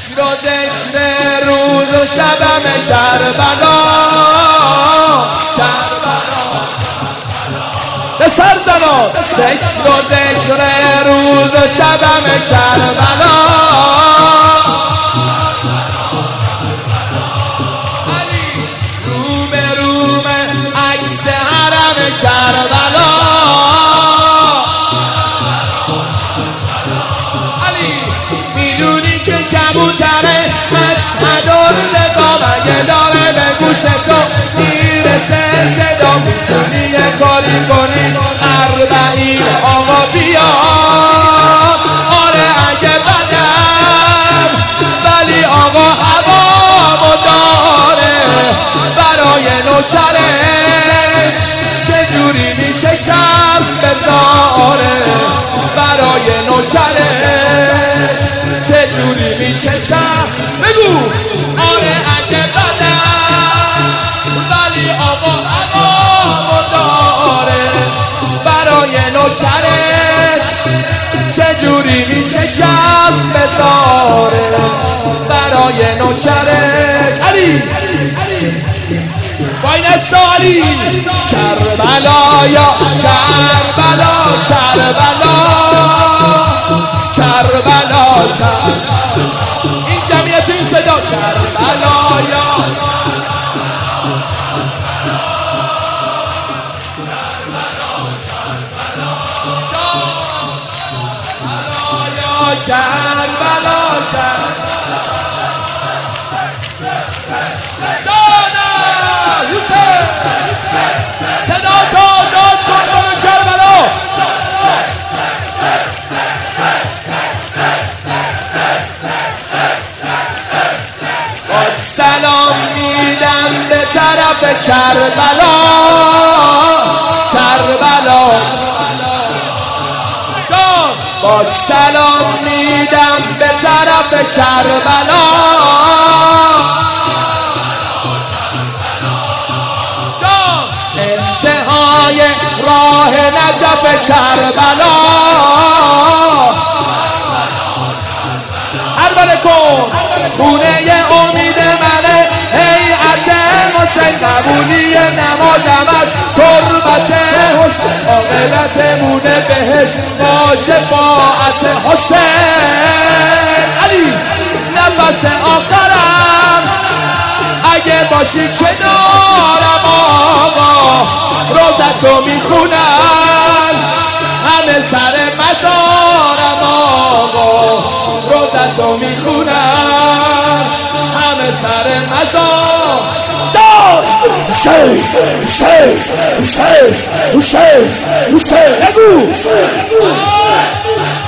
ذکر و ذکر روز و شبم کربلا به سر زنا ذکر و ذکر روز و شبم کربلا علی روم عکس حرم کربلا علی میدونی که کبوتره مشهد و رضا مگه داره به گوش تو میرسه صدا میتونی یه کاری کنی 40 آقا بیا آره اگه بدم ولی آقا هوامو داره برای نوکرش چجوری میشه کم بذاره برای نوکرش چجوری میشه کم بگو آره اگه بدم ولی آقا هوامو داره برای نوکرش چجوری میشه کم بذاره برای نوکرش علی باین سالی کربلا یا کربلا کربلا کربلا این جمعیت این صدا کربلا یا کربلا جانا یوسف صدا داد کن کربلا با سلام میدم به طرف کربلا کربلا با سلام میدم به طرف کربلا انتهای راه نجف کربلا هر کن خونه امید منه هیئت حسین قبولی نمازمت تربت حسین عاقبت مونه بهش با شفاعت حسین علی نفس آخرم اگه باشی کنارم آقا روزتو میخونم همه سر مزارم آقا روزتو میخونم همه سر مزار حسین بگو